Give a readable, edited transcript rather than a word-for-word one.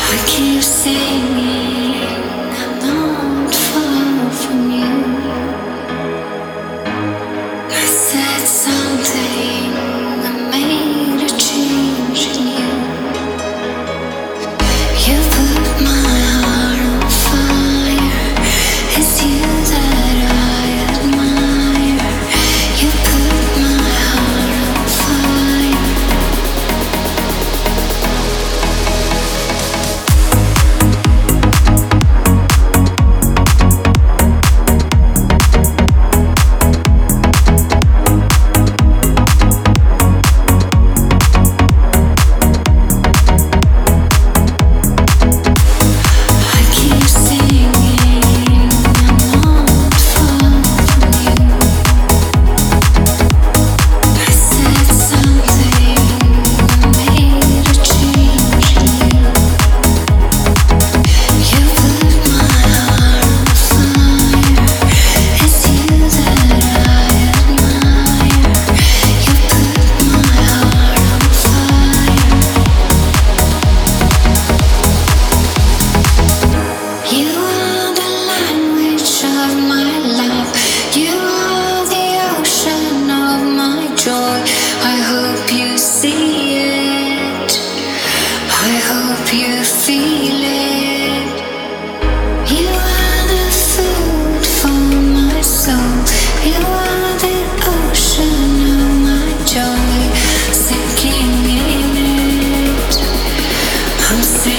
I keep singing, I'm not far from you. I said something that made a change in you. You put my heart on fire. It's you that I admire. You put my heart on fire. I keep singing, I'm not far from you. I said something that made a change in you. You put my heart on fire. It's you that I admire. You put my heart on fire. You are the language of my love. You are the ocean of my joy. I hope you see it. I hope you feel it. You are the food for my soul. You are the ocean of my joy. Sinking in it. I'm sinking.